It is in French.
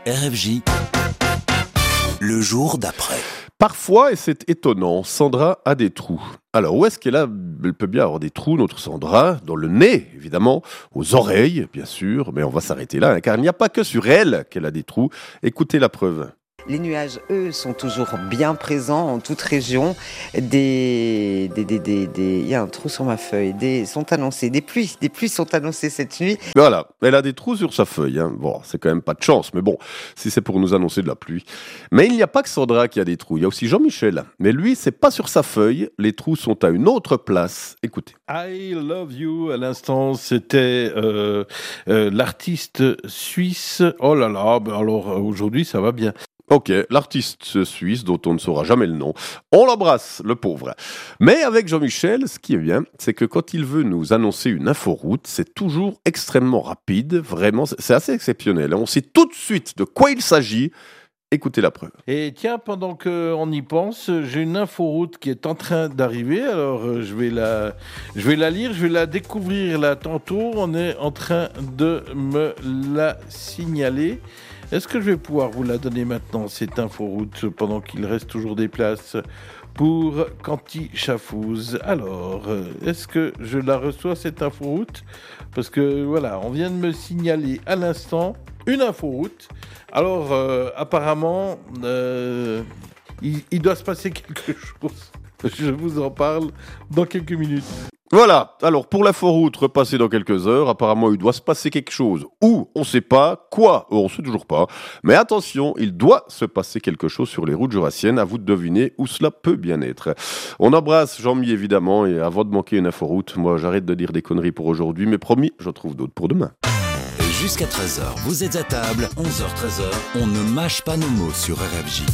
RFJ, le jour d'après. Parfois, et c'est étonnant, Sandra a des trous. Alors, où est-ce qu'elle a? Elle peut bien avoir des trous, notre Sandra, dans le nez, évidemment, aux oreilles, bien sûr, mais on va s'arrêter là, car il n'y a pas que sur elle qu'elle a des trous. Écoutez la preuve. Les nuages, eux, sont toujours bien présents en toute région. Il y a un trou sur ma feuille. Sont annoncés. Des pluies sont annoncées cette nuit. Voilà, elle a des trous sur sa feuille. Bon, c'est quand même pas de chance, mais bon, si c'est pour nous annoncer de la pluie. Mais il n'y a pas que Sandra qui a des trous, il y a aussi Jean-Michel. Mais lui, c'est pas sur sa feuille, les trous sont à une autre place. Écoutez. I Love You, à l'instant, c'était l'artiste suisse. Oh là là, alors aujourd'hui, ça va bien. Ok, l'artiste suisse dont on ne saura jamais le nom. On l'embrasse, le pauvre. Mais avec Jean-Michel, ce qui est bien, c'est que quand il veut nous annoncer une inforoute, c'est toujours extrêmement rapide. Vraiment, c'est assez exceptionnel. On sait tout de suite de quoi il s'agit. Écoutez la preuve. Et tiens, pendant qu'on y pense, j'ai une inforoute qui est en train d'arriver. Alors, je vais la lire, je vais la découvrir là tantôt. On est en train de me la signaler. Est-ce que je vais pouvoir vous la donner maintenant, cette inforoute, pendant qu'il reste toujours des places pour Canty Chafouz? Alors, est-ce que je la reçois, cette inforoute? Parce que, voilà, on vient de me signaler à l'instant une inforoute. Alors, apparemment, il doit se passer quelque chose. Je vous en parle dans quelques minutes. Voilà, alors pour l'inforoute, repassez dans quelques heures. Apparemment, il doit se passer quelque chose. Où? On ne sait pas. Quoi? On ne sait toujours pas. Mais attention, il doit se passer quelque chose sur les routes jurassiennes. À vous de deviner où cela peut bien être. On embrasse Jean-Mi, évidemment. Et avant de manquer une inforoute, moi, j'arrête de dire des conneries pour aujourd'hui. Mais promis, j'en trouve d'autres pour demain. Jusqu'à 13h, vous êtes à table, 11h, 13h, on ne mâche pas nos mots sur RFJ.